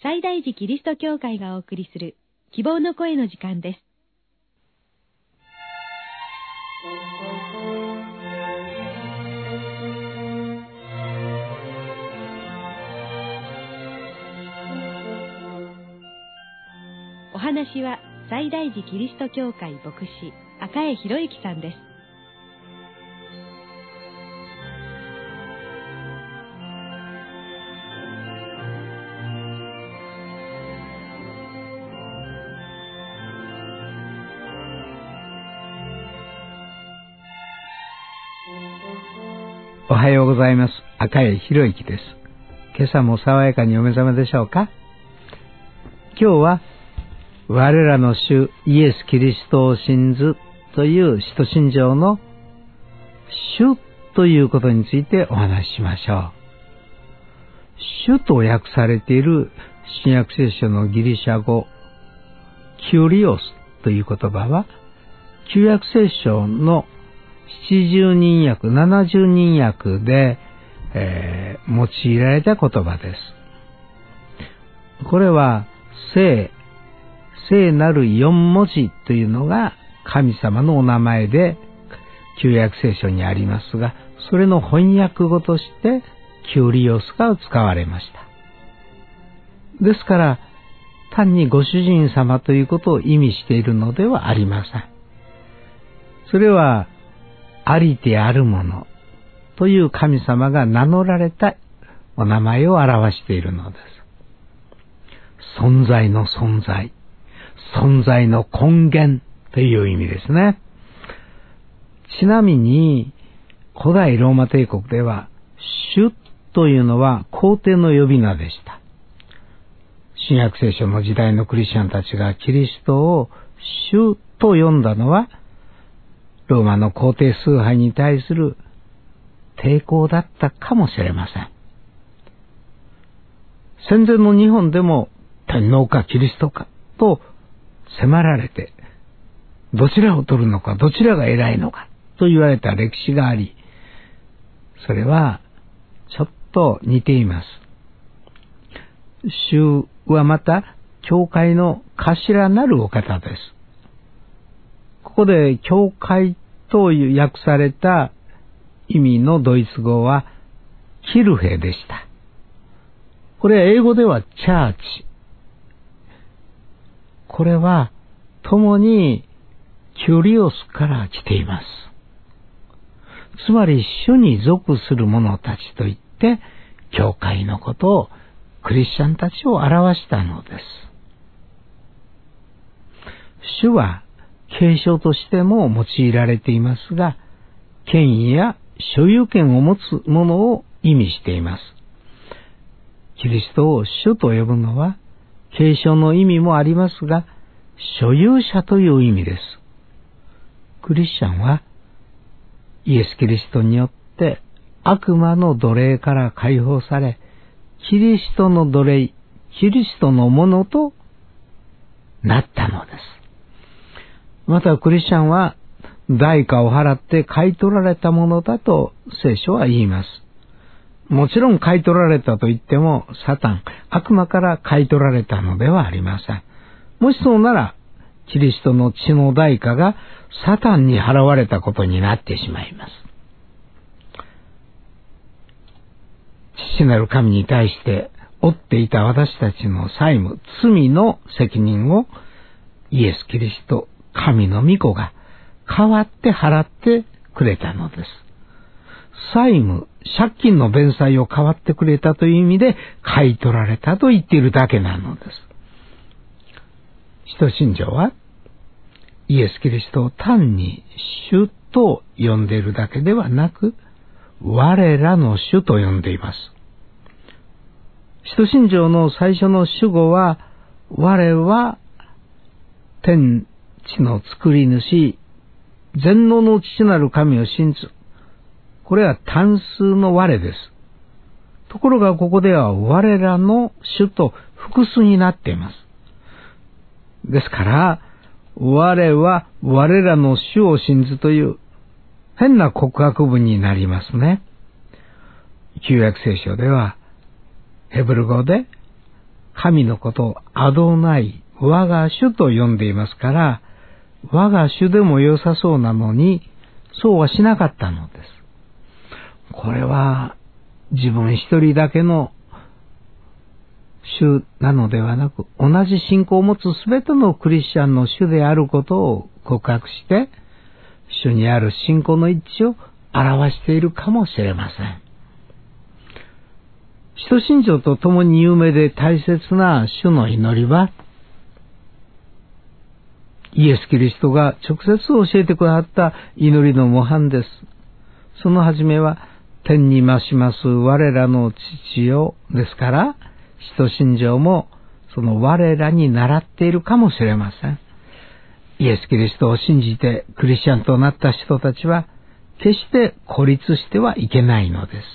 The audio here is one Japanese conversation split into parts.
西大寺キリスト教会がお送りする希望の声の時間です。お話は西大寺キリスト教会牧師赤江博之さんです。 おはようございます。赤江博之です。今朝も爽やかにお目覚めでしょうか。今日は我らの主イエス・キリストを信ずという使徒信条の主ということについてお話ししましょう。主と訳されている新約聖書のギリシャ語キュリオスという言葉は旧約聖書の70人訳、70人訳で、用いられた言葉です。これは聖なる4文字というのが神様のお名前で旧約聖書にありますが、それの翻訳語としてキュリオスが使われました。ですから単にご主人様ということを意味しているのではありません。それはありてあるものという神様が名乗られたお名前を表しているのです。存在の存在、存在の根源という意味ですね。ちなみに古代ローマ帝国では主というのは皇帝の呼び名でした。新約聖書の時代のクリスチャンたちがキリストを主と呼んだのはローマの皇帝崇拝に対する抵抗だったかもしれません。戦前の日本でも天皇かキリストかと迫られて、どちらを取るのか、どちらが偉いのかと言われた歴史があり、それはちょっと似ています。主はまた教会の頭なるお方です。ここで教会と訳された意味のドイツ語はキルヘでした。これは英語ではチャーチ。これは共にキュリオスから来ています。つまり主に属する者たちといって教会のことをクリスチャンたちを表したのです。主は継承としても用いられていますが、権威や所有権を持つ者を意味しています。キリストを主と呼ぶのは継承の意味もありますが、所有者という意味です。クリスチャンはイエス・キリストによって悪魔の奴隷から解放され、キリストの奴隷、キリストのものとなったのです。またクリスチャンは代価を払って買い取られたものだと聖書は言います。もちろん買い取られたと言ってもサタン、悪魔から買い取られたのではありません。もしそうならキリストの血の代価がサタンに払われたことになってしまいます。父なる神に対して負っていた私たちの債務、罪の責任をイエス・キリスト、神の御子が代わって払ってくれたのです。債務、借金の弁済を代わってくれたという意味で買い取られたと言っているだけなのです。使徒信条はイエス・キリストを単に主と呼んでいるだけではなく、我らの主と呼んでいます。使徒信条の最初の主語は、我は天地の作り主、全能の父なる神を信ず。これは単数の我です。ところがここでは我らの主と複数になっています。ですから、我は我らの主を信ずという変な告白文になりますね。旧約聖書ではヘブル語で神のことをアドナイ、我が主と呼んでいますから、我が主でも良さそうなのに、そうはしなかったのです。これは自分一人だけの主なのではなく、同じ信仰を持つすべてのクリスチャンの主であることを告白して、主にある信仰の一致を表しているかもしれません。使徒信条とともに有名で大切な主の祈りは、イエス・キリストが直接教えてくださった祈りの模範です。その始めは、天に増します我らの父よですから、使徒信条もその我らに倣っているかもしれません。イエス・キリストを信じてクリスチャンとなった人たちは、決して孤立してはいけないのです。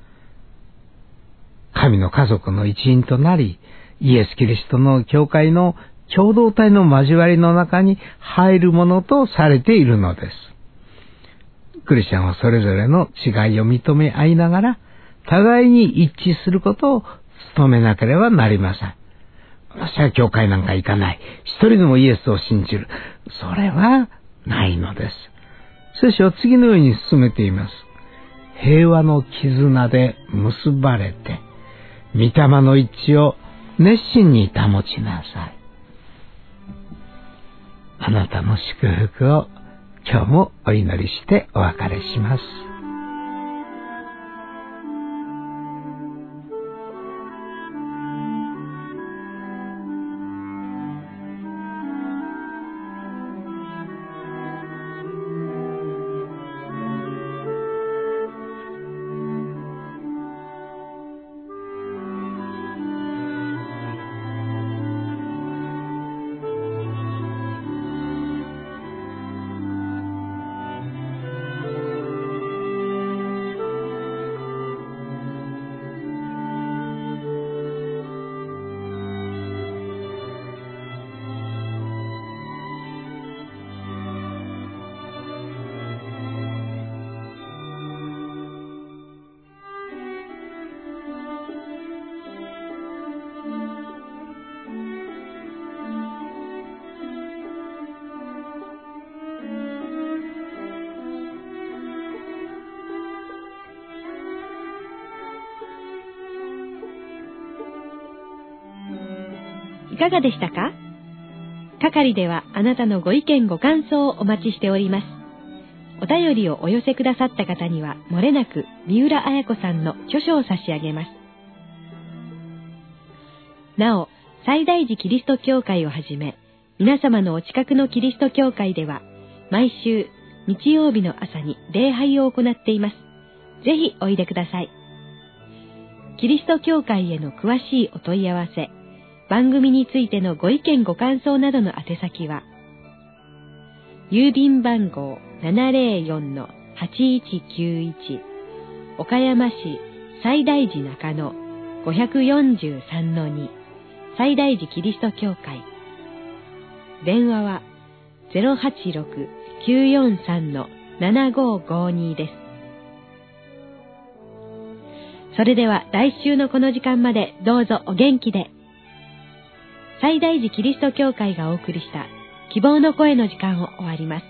神の家族の一員となり、イエス・キリストの教会の共同体の交わりの中に入るものとされているのです。クリスチャンはそれぞれの違いを認め合いながら、互いに一致することを努めなければなりません。私は教会なんか行かない。一人でもイエスを信じる。それはないのです。聖書は次のように進めています。平和の絆で結ばれて、御霊の一致を熱心に保ちなさい。あなたの祝福を今日もお祈りしてお別れします。 いかがでしたか？係ではあなたのご意見ご感想をお待ちしております。お便りをお寄せくださった方には、もれなく三浦綾子さんの著書を差し上げます。なお、西大寺キリスト教会をはじめ、皆様のお近くのキリスト教会では、毎週日曜日の朝に礼拝を行っています。ぜひおいでください。キリスト教会への詳しいお問い合わせ、番組についてのご意見ご感想などの宛先は、郵便番号 704-8191 岡山市西大寺中野 543-2 西大寺キリスト教会。電話は 086-943-7552 です。それでは来週のこの時間までどうぞお元気で。西大寺キリスト教会がお送りした希望の声の時間を終わります。